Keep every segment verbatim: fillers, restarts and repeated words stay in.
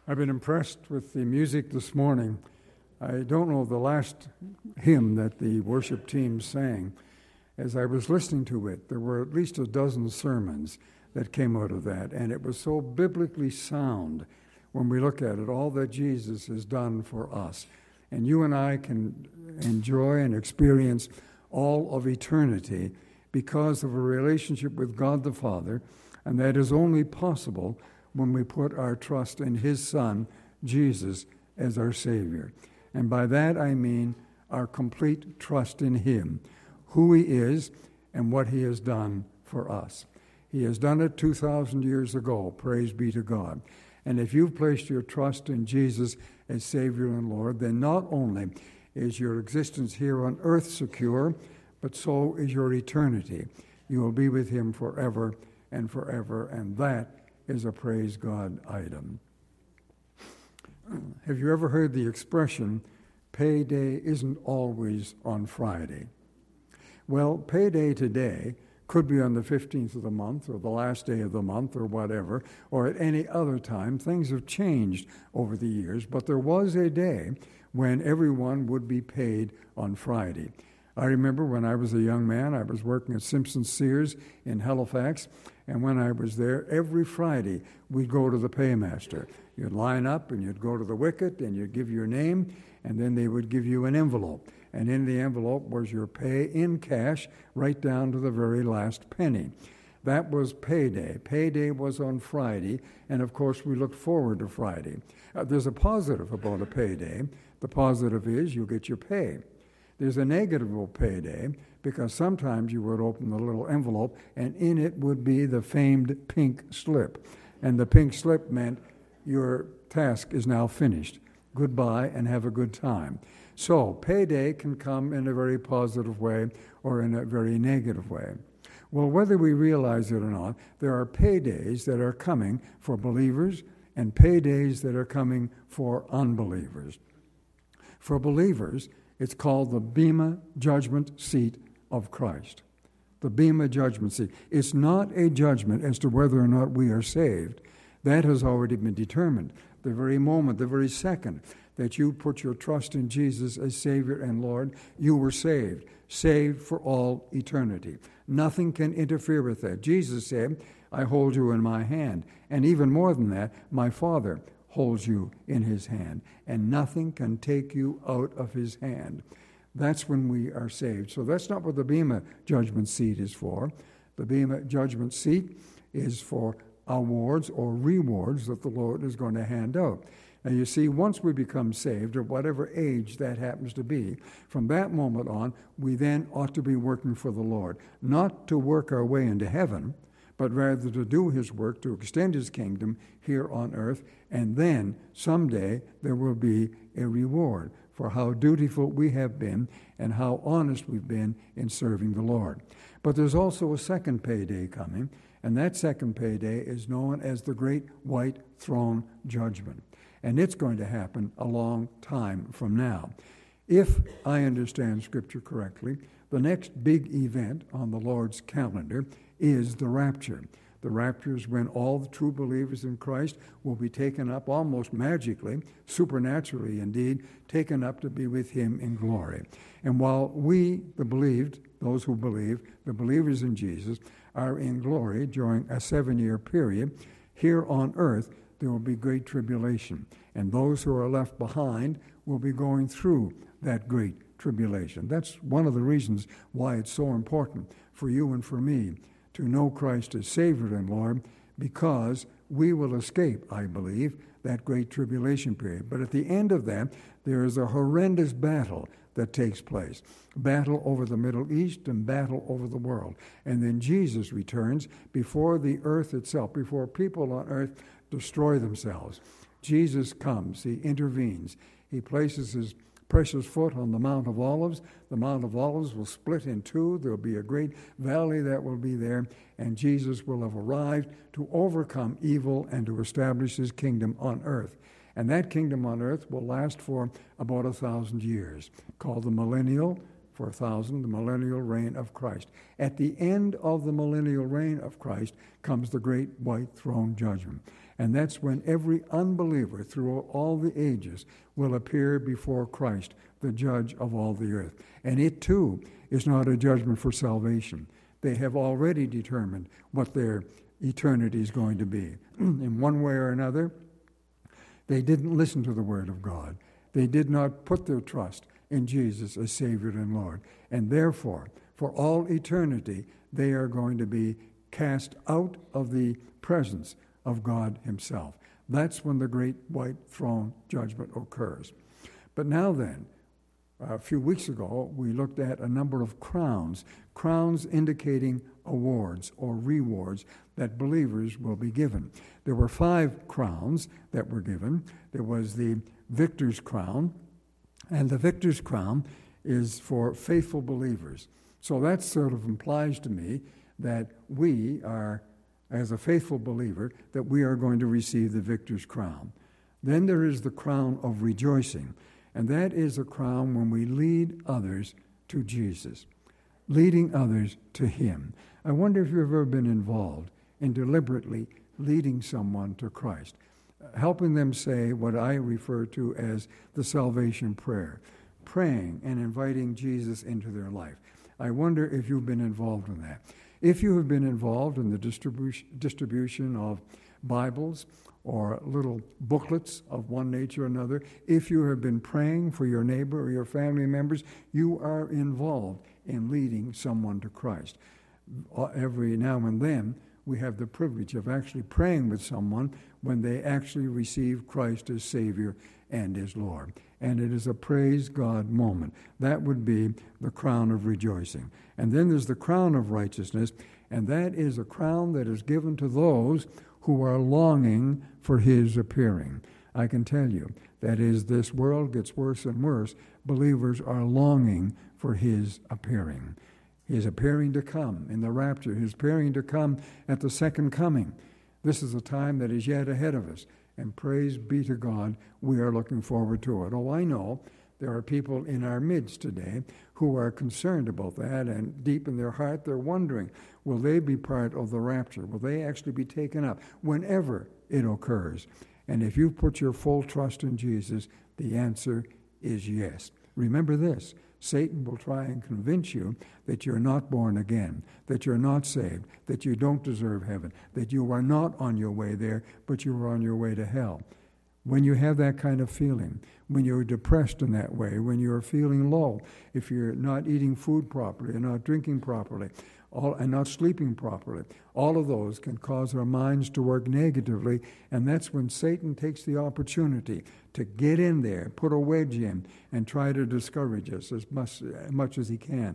I've been impressed with the music this morning. I don't know the last hymn that the worship team sang. As I was listening to it, there were at least a dozen sermons that came out of that, and it was so biblically sound when we look at it, all that Jesus has done for us. And you and I can enjoy and experience all of eternity because of a relationship with God the Father, and that is only possible when we put our trust in His Son, Jesus, as our Savior. And by that I mean our complete trust in Him, who He is, and what He has done for us. He has done it two thousand years ago, praise be to God. And if you've placed your trust in Jesus as Savior and Lord, then not only is your existence here on earth secure, but so is your eternity. You will be with Him forever and forever, and that is a praise God item. Have you ever heard the expression, payday isn't always on Friday? Well, payday today could be on the fifteenth of the month or the last day of the month or whatever, or at any other time. Things have changed over the years, but there was a day when everyone would be paid on Friday. I remember when I was a young man, I was working at Simpson Sears in Halifax, and when I was there, every Friday we'd go to the paymaster. You'd line up and you'd go to the wicket and you'd give your name, and then they would give you an envelope. And in the envelope was your pay in cash, right down to the very last penny. That was payday. Payday was on Friday, and of course we looked forward to Friday. Uh, there's a positive about a payday. The positive is you get your pay. There's a negative of payday, because sometimes you would open the little envelope and in it would be the famed pink slip. And the pink slip meant your task is now finished. Goodbye and have a good time. So payday can come in a very positive way or in a very negative way. Well, whether we realize it or not, there are paydays that are coming for believers and paydays that are coming for unbelievers. For believers, it's called the Bema Judgment Seat of Christ. The Bema Judgment Seat. It's not a judgment as to whether or not we are saved. That has already been determined. The very moment, the very second that you put your trust in Jesus as Savior and Lord, you were saved. Saved for all eternity. Nothing can interfere with that. Jesus said, I hold you in my hand. And even more than that, my Father holds you in His hand. And nothing can take you out of His hand. That's when we are saved. So that's not what the Bema Judgment Seat is for. The Bema Judgment Seat is for awards or rewards that the Lord is going to hand out. Now you see, once we become saved, or whatever age that happens to be, from that moment on, we then ought to be working for the Lord. Not to work our way into heaven, but rather to do His work, to extend His kingdom here on earth, and then someday there will be a reward for how dutiful we have been and how honest we've been in serving the Lord. But there's also a second payday coming, and that second payday is known as the Great White Throne Judgment. And it's going to happen a long time from now. If I understand Scripture correctly, the next big event on the Lord's calendar is the rapture. The rapture is when all the true believers in Christ will be taken up almost magically, supernaturally indeed, taken up to be with Him in glory. And while we, the believed, those who believe, the believers in Jesus, are in glory during a seven-year period, here on earth there will be great tribulation. And those who are left behind will be going through that great tribulation. That's one of the reasons why it's so important for you and for me to know Christ as Savior and Lord, because we will escape, I believe, that great tribulation period. But at the end of that, there is a horrendous battle that takes place. Battle over the Middle East and battle over the world. And then Jesus returns before the earth itself, before people on earth destroy themselves. Jesus comes, He intervenes, He places His precious foot on the Mount of Olives. The Mount of Olives will split in two. There will be a great valley that will be there, and Jesus will have arrived to overcome evil and to establish His kingdom on earth. And that kingdom on earth will last for about a thousand years, called the millennial, for a thousand, the millennial reign of Christ. At the end of the millennial reign of Christ comes the great white throne judgment. And that's when every unbeliever through all the ages will appear before Christ, the judge of all the earth. And it too is not a judgment for salvation. They have already determined what their eternity is going to be. In one way or another, they didn't listen to the word of God. They did not put their trust in Jesus as Savior and Lord. And therefore, for all eternity, they are going to be cast out of the presence of God himself. That's when the great white throne judgment occurs. But now then, a few weeks ago, we looked at a number of crowns, crowns indicating awards or rewards that believers will be given. There were five crowns that were given. There was the victor's crown, and the victor's crown is for faithful believers. So that sort of implies to me that we are, as a faithful believer, that we are going to receive the victor's crown. Then there is the crown of rejoicing, and that is a crown when we lead others to Jesus, leading others to him. I wonder if you've ever been involved in deliberately leading someone to Christ, helping them say what I refer to as the salvation prayer, praying and inviting Jesus into their life. I wonder if you've been involved in that. If you have been involved in the distribution, distribution of Bibles or little booklets of one nature or another, if you have been praying for your neighbor or your family members, you are involved in leading someone to Christ. Every now and then, we have the privilege of actually praying with someone when they actually receive Christ as Savior and as Lord. And it is a praise God moment. That would be the crown of rejoicing. And then there's the crown of righteousness, and that is a crown that is given to those who are longing for his appearing. I can tell you that as this world gets worse and worse, believers are longing for his appearing. His appearing to come in the rapture, his appearing to come at the second coming. This is a time that is yet ahead of us, and praise be to God, we are looking forward to it. Oh, I know there are people in our midst today who are concerned about that, and deep in their heart they're wondering, will they be part of the rapture? Will they actually be taken up whenever it occurs? And if you put your full trust in Jesus, the answer is yes. Remember this, Satan will try and convince you that you're not born again, that you're not saved, that you don't deserve heaven, that you are not on your way there, but you are on your way to hell. When you have that kind of feeling, when you're depressed in that way, when you're feeling low, if you're not eating food properly and not drinking properly, all, and not sleeping properly, all of those can cause our minds to work negatively, and that's when Satan takes the opportunity to get in there, put a wedge in, and try to discourage us as much, as much as he can.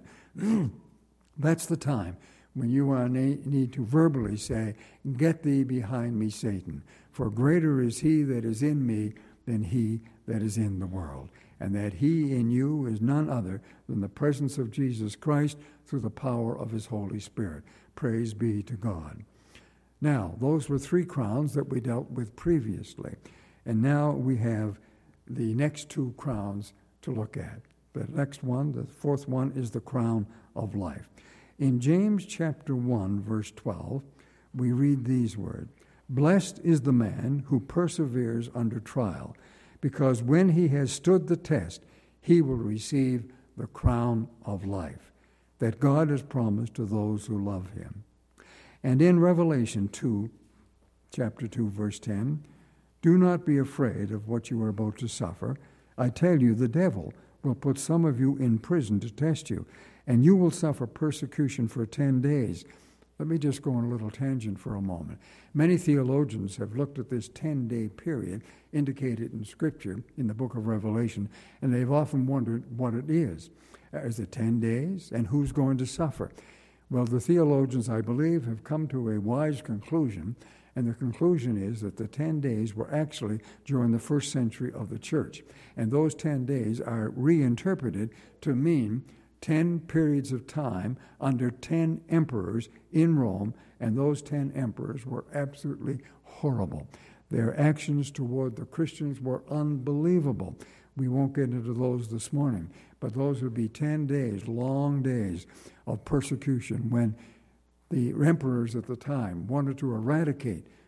That's the time when you need to verbally say, "Get thee behind me, Satan, for greater is he that is in me than he that is in the world." And that he in you is none other than the presence of Jesus Christ through the power of his Holy Spirit. Praise be to God. Now, those were three crowns that we dealt with previously. And now we have the next two crowns to look at. The next one, the fourth one, is the crown of life. In James chapter one, verse twelve, we read these words, "Blessed is the man who perseveres under trial, because when he has stood the test, he will receive the crown of life that God has promised to those who love him." And in Revelation two, chapter two, verse ten, "Do not be afraid of what you are about to suffer. I tell you, the devil will put some of you in prison to test you, and you will suffer persecution for ten days. Let me just go on a little tangent for a moment. Many theologians have looked at this ten-day period indicated in Scripture in the book of Revelation, and they've often wondered what it is. Is it ten days? And who's going to suffer? Well, the theologians, I believe, have come to a wise conclusion, and the conclusion is that the ten days were actually during the first century of the church. And those ten days are reinterpreted to mean ten periods of time under ten emperors in Rome, and those ten emperors were absolutely horrible. Their actions toward the Christians were unbelievable. We won't get into those this morning, but those would be ten days, long days of persecution when the emperors at the time wanted to eradicate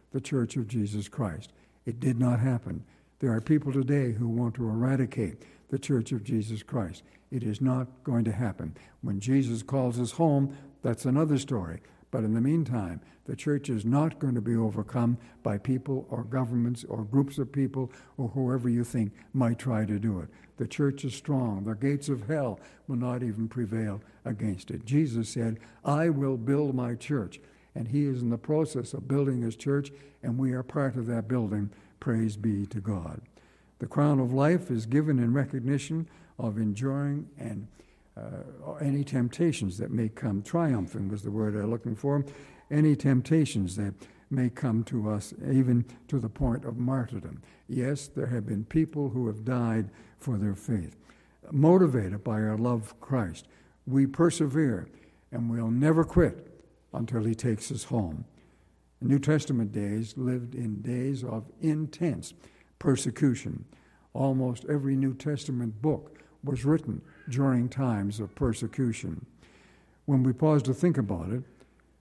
the Church of Jesus Christ. It did not happen. There are people today who want to eradicate the Church of Jesus Christ. It is not going to happen. When Jesus calls us home, that's another story. But in the meantime, the church is not going to be overcome by people or governments or groups of people or whoever you think might try to do it. The church is strong. The gates of hell will not even prevail against it. Jesus said, I will build my church. And he is in the process of building his church, and we are part of that building. Praise be to God. The crown of life is given in recognition of enjoying and uh, any temptations that may come. Triumphing was the word I'm looking for. Any temptations that may come to us, even to the point of martyrdom. Yes, there have been people who have died for their faith. Motivated by our love for Christ, we persevere, and we'll never quit until he takes us home. New Testament days lived in days of intense persecution. Almost every New Testament book was written during times of persecution. When we pause to think about it,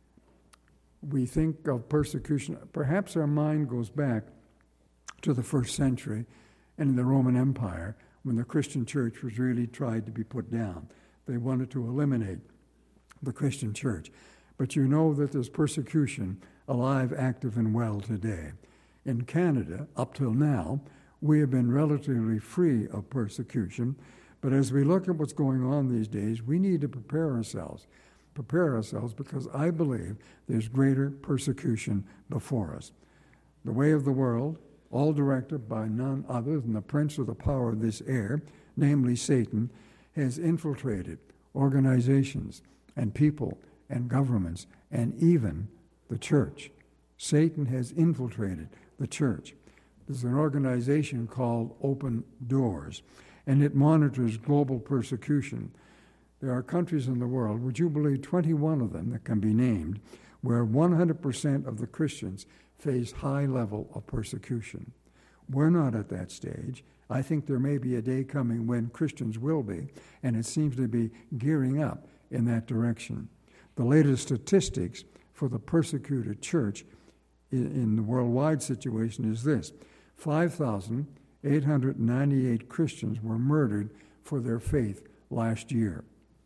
we think of persecution. Perhaps our mind goes back to the first century and in the Roman Empire when the Christian church was really tried to be put down. They wanted to eliminate the Christian church. But you know that there's persecution alive, active, and well today. In Canada, up till now, we have been relatively free of persecution. But as we look at what's going on these days, we need to prepare ourselves. Prepare ourselves because I believe there's greater persecution before us. The way of the world, all directed by none other than the prince of the power of this air, namely Satan, has infiltrated organizations and people and governments and even the church. Satan has infiltrated the church. There's an organization called Open Doors, and it monitors global persecution. There are countries in the world, would you believe twenty-one of them that can be named, where one hundred percent of the Christians face high level of persecution. We're not at that stage. I think there may be a day coming when Christians will be, and it seems to be gearing up in that direction. The latest statistics for the persecuted church in, in the worldwide situation is this. five thousand eight hundred ninety-eight Christians were murdered for their faith last year.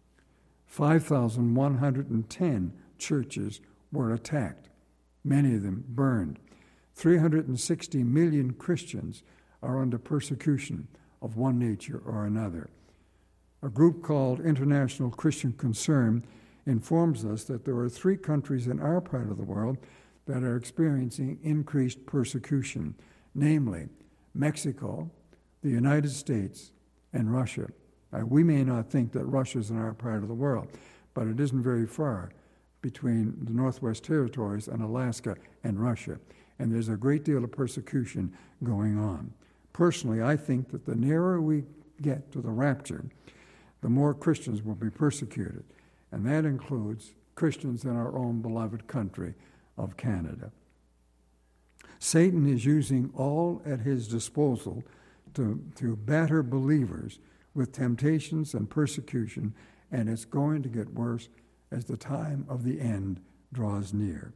five thousand one hundred ten churches were attacked, many of them burned. three hundred sixty million Christians are under persecution of one nature or another. A group called International Christian Concern informs us that there are three countries in our part of the world that are experiencing increased persecution, namely Mexico, the United States, and Russia. Uh, we may not think that Russia's in our part of the world, but it isn't very far between the Northwest Territories and Alaska and Russia, and there's a great deal of persecution going on. Personally, I think that the nearer we get to the rapture, the more Christians will be persecuted, and that includes Christians in our own beloved country of Canada. Satan is using all at his disposal to, to batter believers with temptations and persecution, and it's going to get worse as the time of the end draws near.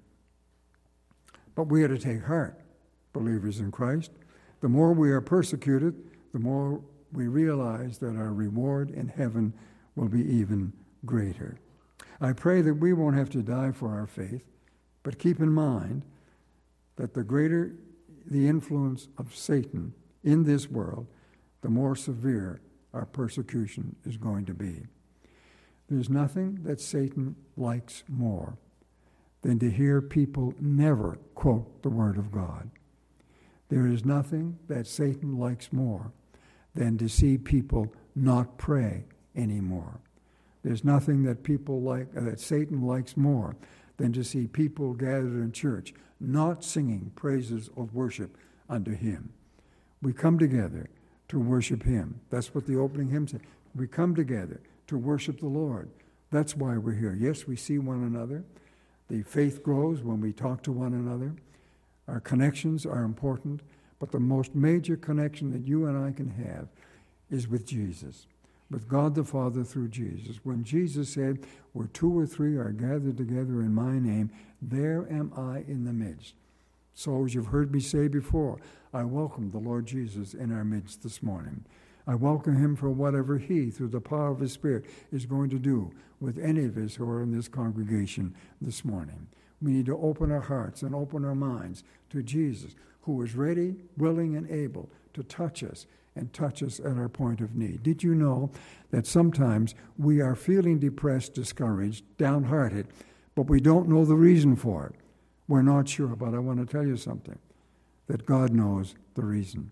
But we are to take heart, believers in Christ. The more we are persecuted, the more we realize that our reward in heaven will be even greater. I pray that we won't have to die for our faith, but keep in mind that the greater the influence of Satan in this world, the more severe our persecution is going to be. There's nothing that Satan likes more than to hear people never quote the Word of God. There is nothing that Satan likes more than to see people not pray anymore. There's nothing that people like uh, that Satan likes more than to see people gathered in church not singing praises of worship unto him. We come together to worship him. That's what the opening hymn said. We come together to worship the Lord. That's why we're here. Yes, we see one another. The faith grows when we talk to one another. Our connections are important, but the most major connection that you and I can have is with Jesus, with God the Father through Jesus. When Jesus said, where two or three are gathered together in my name, there am I in the midst. So as you've heard me say before, I welcome the Lord Jesus in our midst this morning. I welcome him for whatever he, through the power of his Spirit, is going to do with any of us who are in this congregation this morning. We need to open our hearts and open our minds to Jesus, who is ready, willing, and able to touch us and touch us at our point of need. Did you know that sometimes we are feeling depressed, discouraged, downhearted, but we don't know the reason for it? We're not sure, but I want to tell you something, that God knows the reason.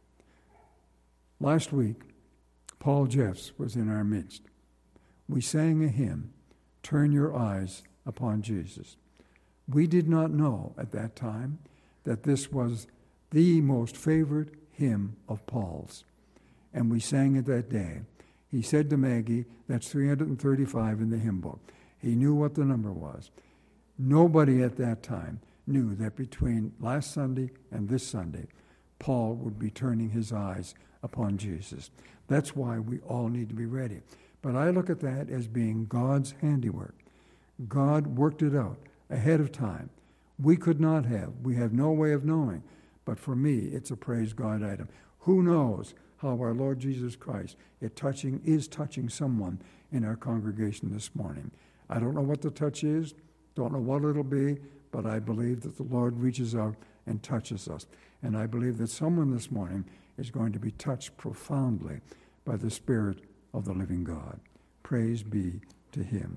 Last week, Paul Jeffs was in our midst. We sang a hymn, "Turn Your Eyes Upon Jesus." We did not know at that time that this was the most favored hymn of Paul's. And we sang it that day. He said to Maggie, that's three hundred thirty-five in the hymn book. He knew what the number was. Nobody at that time knew that between last Sunday and this Sunday, Paul would be turning his eyes upon Jesus. That's why we all need to be ready. But I look at that as being God's handiwork. God worked it out ahead of time. We could not have. We have no way of knowing. But for me, it's a praise God item. Who knows how our Lord Jesus Christ is touching, is touching someone in our congregation this morning. I don't know what the touch is, don't know what it'll be, but I believe that the Lord reaches out and touches us. And I believe that someone this morning is going to be touched profoundly by the Spirit of the living God. Praise be to him.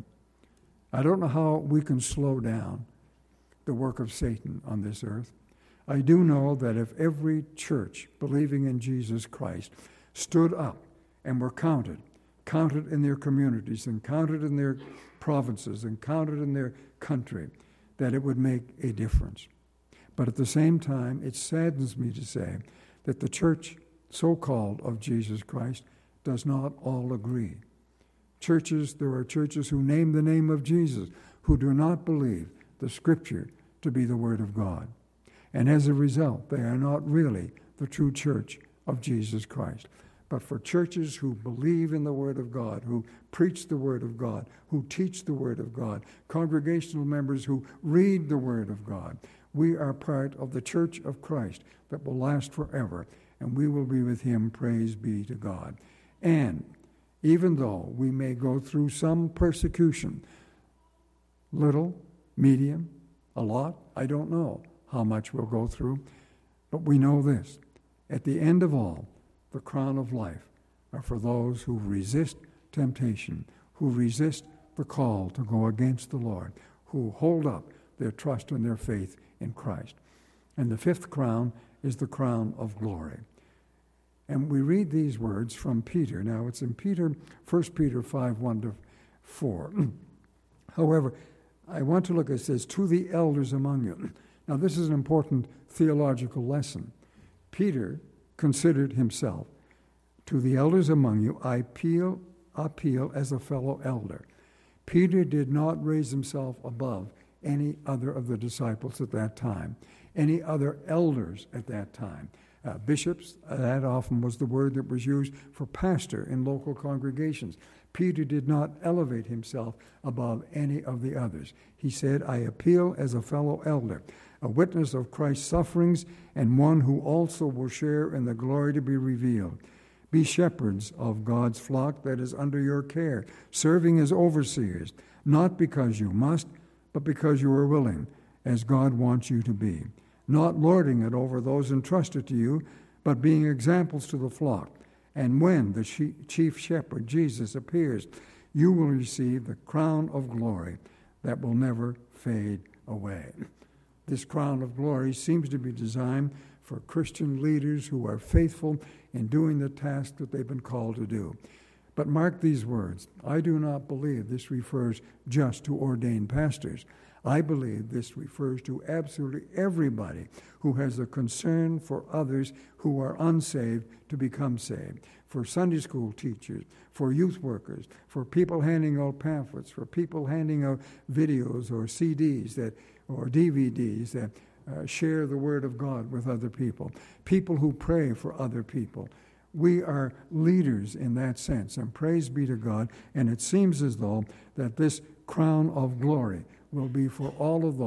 I don't know how we can slow down the work of Satan on this earth. I do know that if every church believing in Jesus Christ stood up and were counted, counted in their communities and counted in their provinces and counted in their country, that it would make a difference. But at the same time, it saddens me to say that the church, so-called, of Jesus Christ does not all agree. Churches, there are churches who name the name of Jesus, who do not believe the Scripture to be the Word of God. And as a result, they are not really the true church of Jesus Christ. But for churches who believe in the Word of God, who preach the Word of God, who teach the Word of God, congregational members who read the Word of God, we are part of the church of Christ that will last forever, and we will be with him, praise be to God. And even though we may go through some persecution, little, medium, a lot, I don't know how much we'll go through, but we know this. At the end of all, the crown of life are for those who resist temptation, who resist the call to go against the Lord, who hold up their trust and their faith in Christ. And the fifth crown is the crown of glory. And we read these words from Peter. Now, it's in Peter, First Peter five, one to four. However, I want to look, it says, to the elders among you. Now, this is an important theological lesson. Peter considered himself, to the elders among you, I appeal, appeal as a fellow elder. Peter did not raise himself above any other of the disciples at that time, any other elders at that time. Uh, bishops, uh, that often was the word that was used for pastor in local congregations. Peter did not elevate himself above any of the others. He said, I appeal as a fellow elder, a witness of Christ's sufferings, and one who also will share in the glory to be revealed. Be shepherds of God's flock that is under your care, serving as overseers, not because you must, but because you are willing, as God wants you to be. Not lording it over those entrusted to you, but being examples to the flock. And when the chief shepherd, Jesus, appears, you will receive the crown of glory that will never fade away. This crown of glory seems to be designed for Christian leaders who are faithful in doing the task that they've been called to do. But mark these words. I do not believe this refers just to ordained pastors. I believe this refers to absolutely everybody who has a concern for others who are unsaved to become saved, for Sunday school teachers, for youth workers, for people handing out pamphlets, for people handing out videos or C Ds that, or D V Ds that uh, share the Word of God with other people, people who pray for other people. We are leaders in that sense, and praise be to God, and it seems as though that this crown of glory will be for all of those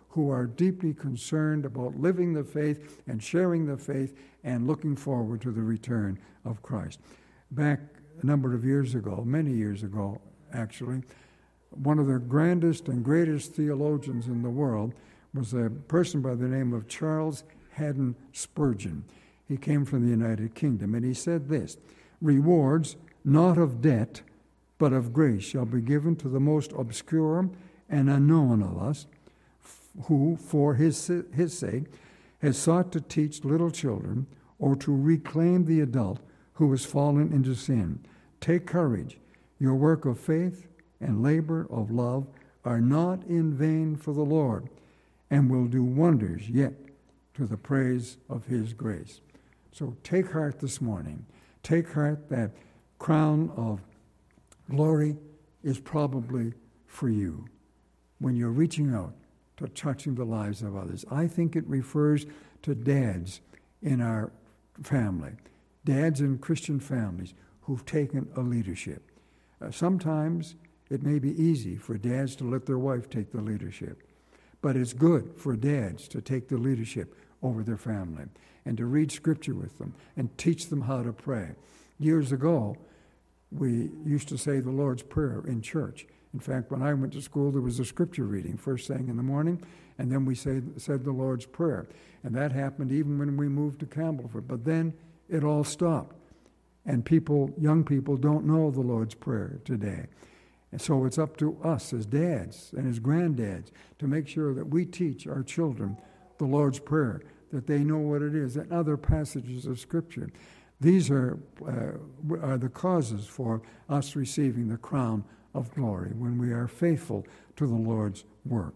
who are deeply concerned about living the faith and sharing the faith and looking forward to the return of Christ. Back a number of years ago, many years ago actually, one of the grandest and greatest theologians in the world was a person by the name of Charles Haddon Spurgeon. He came from the United Kingdom, and he said this: "Rewards not of debt, but of grace shall be given to the most obscure and unknown of us, who, for his, his sake, has sought to teach little children or to reclaim the adult who has fallen into sin. Take courage. Your work of faith and labor of love are not in vain for the Lord, and will do wonders yet to the praise of his grace." So take heart this morning. Take heart that crown of glory is probably for you when you're reaching out to touching the lives of others. I think it refers to dads in our family, dads in Christian families who've taken a leadership. Uh, sometimes it may be easy for dads to let their wife take the leadership, but it's good for dads to take the leadership over their family and to read Scripture with them and teach them how to pray. Years ago, we used to say the Lord's Prayer in church. In fact, when I went to school, there was a Scripture reading first thing in the morning, and then we say, said the Lord's Prayer. And that happened even when we moved to Campbellford. But then it all stopped. And people, young people, don't know the Lord's Prayer today. And so it's up to us as dads and as granddads to make sure that we teach our children the Lord's Prayer, that they know what it is, and other passages of Scripture. These are, uh, are the causes for us receiving the crown of glory when we are faithful to the Lord's work.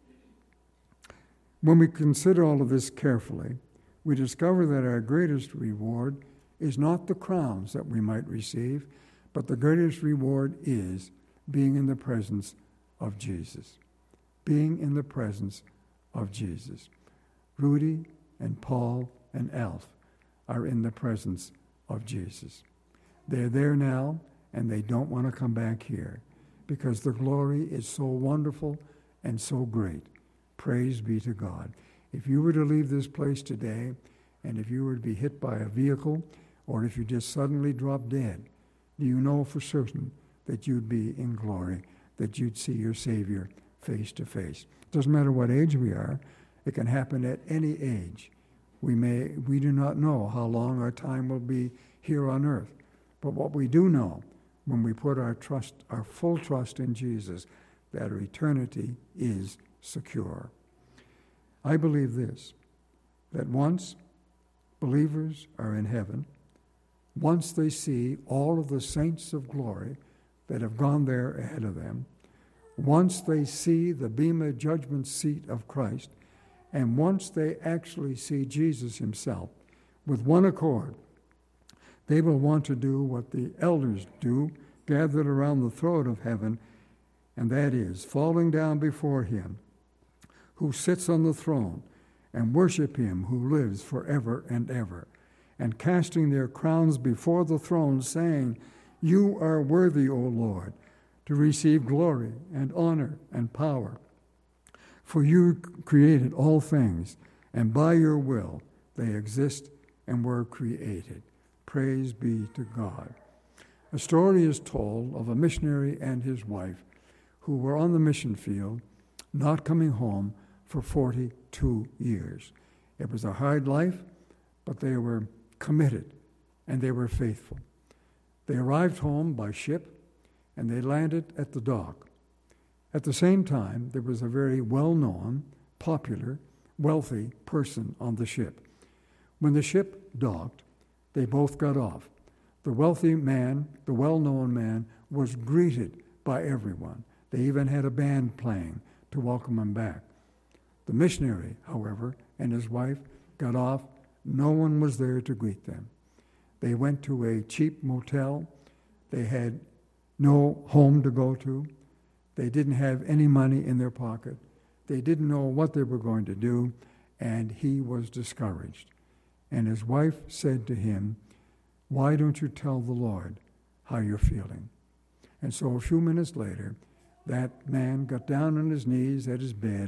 When we consider all of this carefully, we discover that our greatest reward is not the crowns that we might receive, but the greatest reward is being in the presence of Jesus. Being in the presence of Jesus. Rudy and Paul and Alf are in the presence of Jesus. They're there now, and they don't want to come back here because the glory is so wonderful and so great. Praise be to God. If you were to leave this place today, and if you were to be hit by a vehicle, or if you just suddenly drop dead, do you know for certain that you'd be in glory, that you'd see your Savior face to face? It doesn't matter what age we are. It can happen at any age. We may, we do not know how long our time will be here on earth. But what we do know, when we put our trust, our full trust in Jesus, that our eternity is secure. I believe this, that once believers are in heaven, once they see all of the saints of glory that have gone there ahead of them, once they see the Bema judgment seat of Christ, and once they actually see Jesus himself, with one accord, they will want to do what the elders do, gathered around the throne of heaven, and that is falling down before him who sits on the throne and worship him who lives forever and ever, and casting their crowns before the throne, saying, "You are worthy, O Lord, to receive glory and honor and power. For you created all things, and by your will they exist and were created." Praise be to God. A story is told of a missionary and his wife who were on the mission field, not coming home for forty-two years. It was a hard life, but they were committed and they were faithful. They arrived home by ship and they landed at the dock. At the same time, there was a very well-known, popular, wealthy person on the ship. When the ship docked, they both got off. The wealthy man, the well-known man, was greeted by everyone. They even had a band playing to welcome him back. The missionary, however, and his wife got off. No one was there to greet them. They went to a cheap motel. They had no home to go to. They didn't have any money in their pocket. They didn't know what they were going to do, and he was discouraged. And his wife said to him, "Why don't you tell the Lord how you're feeling?" And so a few minutes later, that man got down on his knees at his bed,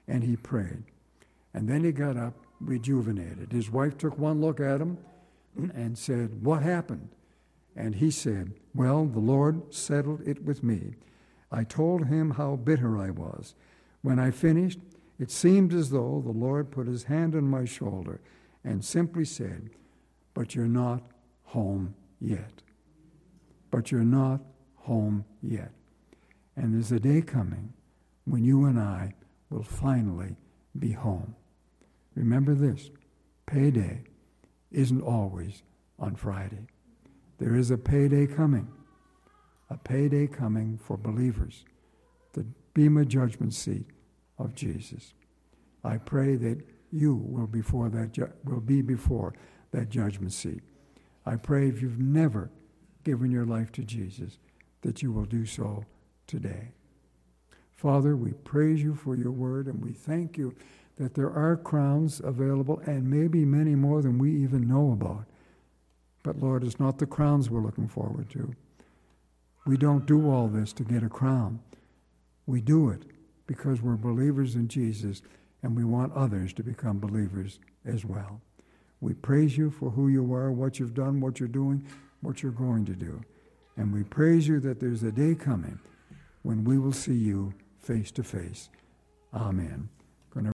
and he prayed. And then he got up, rejuvenated. His wife took one look at him and said, "What happened?" And he said, "Well, the Lord settled it with me. I told him how bitter I was. When I finished, it seemed as though the Lord put his hand on my shoulder and simply said, 'But you're not home yet. But you're not home yet.' And there's a day coming when you and I will finally be home." Remember this, payday isn't always on Friday. There is a payday coming, a payday coming for believers, the Bema judgment seat of Jesus. I pray that you will, before that ju- will be before that judgment seat. I pray if you've never given your life to Jesus, that you will do so today. Father, we praise you for your word, and we thank you that there are crowns available, and maybe many more than we even know about. But Lord, it's not the crowns we're looking forward to. We don't do all this to get a crown. We do it because we're believers in Jesus, and we want others to become believers as well. We praise you for who you are, what you've done, what you're doing, what you're going to do. And we praise you that there's a day coming when we will see you face to face. Amen.